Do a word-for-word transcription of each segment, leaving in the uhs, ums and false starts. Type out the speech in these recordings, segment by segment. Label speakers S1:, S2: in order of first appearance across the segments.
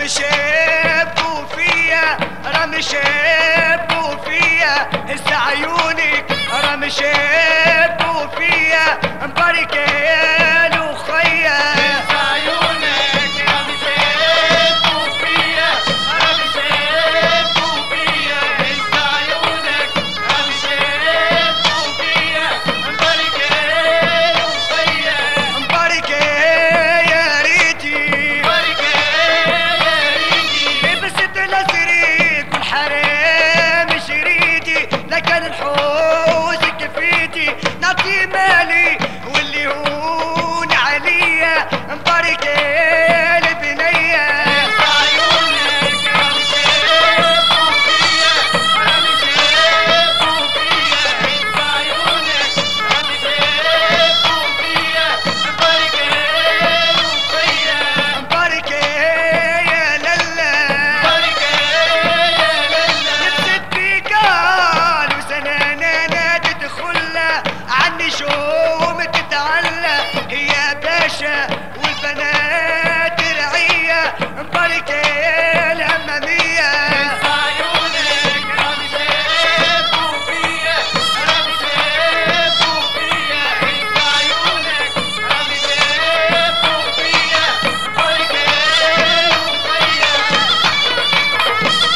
S1: رمي شابوا فيا رمي شابوا فيا هز عيونك رمي شابوا فيا مبارك يا لخيا هز عيونك رمي شابوا فيا رمي شابوا فيا هز عيونك رمي شابوا فيا مبارك يا لخيا مبارك يا ريتي مبارك يا ريتي لبست الازرق والحرام شريتي لكن حوزك فيتي نعطي مالي واللي هون عليا مبارك يا البنيه عيونك رمي شابوا فيا رمي شابوا فيا هز عيونك رمي شابوا فيا مبارك يا لخيا مبارك يا لالا مبارك يا لالا لبست بيك قال وسنانا تدخلها عني شوم تتعلى يا باشا والبنات رعيه مبارك يا الاماميه عيونك رمي شابوا فيا رمي شابوا فيا هز عيونك رمي شابوا فيا مبارك يا لخيا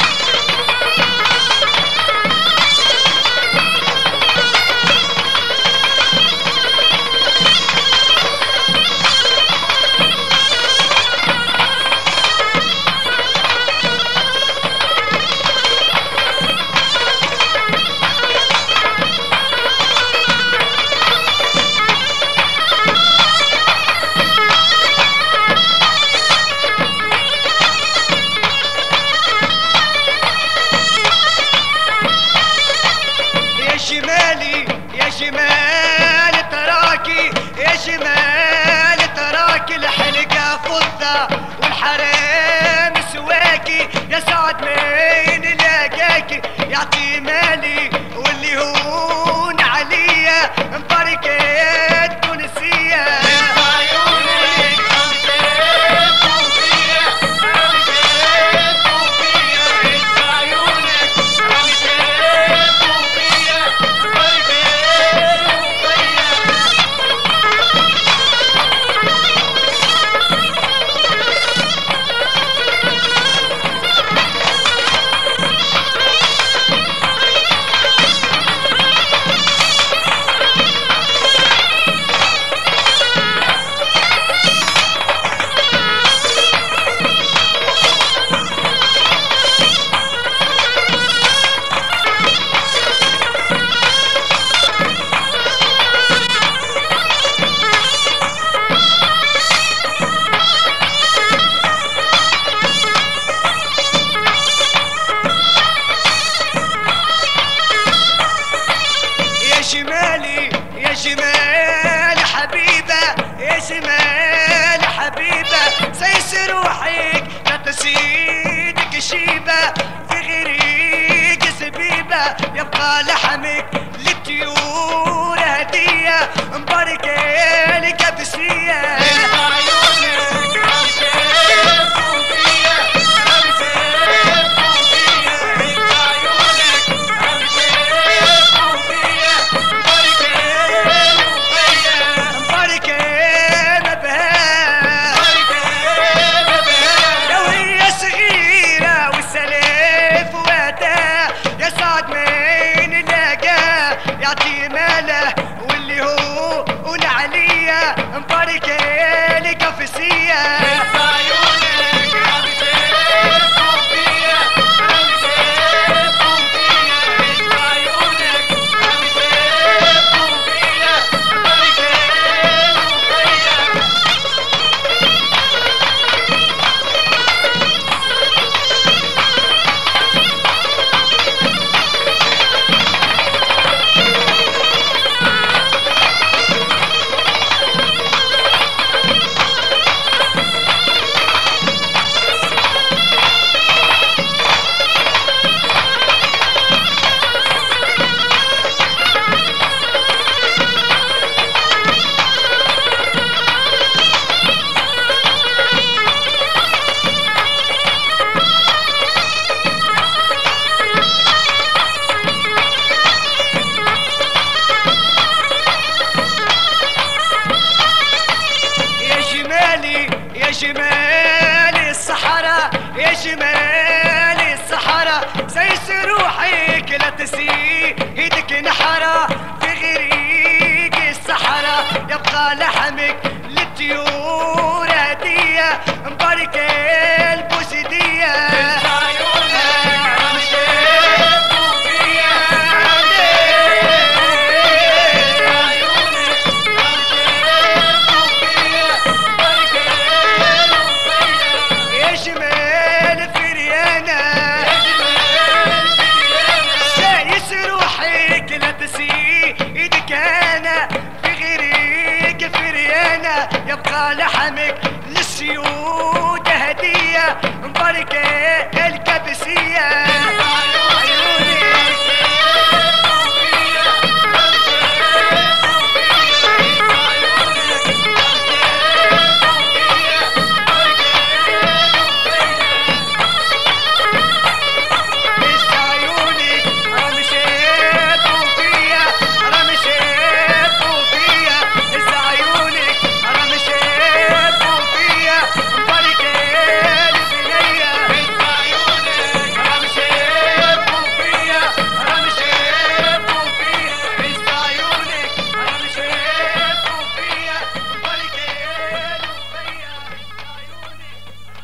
S1: يا شمالي يا شمال تراكي يا شمال تراكي الحلقة فضة والحرام سواكي يا سعد مين لاقاكي يعطي مالي واللي هون عليا مبارك يا التونسية عيونك رمي شابوا فيا رمي شابوا فيا هز عيونك رمي شابوا فيا مبارك يا لخيا يا شمالي يا شمال حبيبة يا شمال حبيبة سيس روحك لا تسيدك شيبة في غيرك سبيبة يبقى لحمك للطيور هدية مبارك يا الكبسية عيونك رمي شابوا فيا رمي شابوا فيا هز عيونك رمي شابوا فيا مبارك يا لخيا مبارك يا نبهان مبارك يا نبهان يا وهي صغيرة والسلاف وقتها يا سعد مين لاقاه شمال الصحراء يا شمال الصحراء سيس روحك لا تسيدك نحرة في غريق الصحراء يبقى لحمك للطيور هدية مبارك البوسيدية يبقى لحمك للسيود هدية مباركة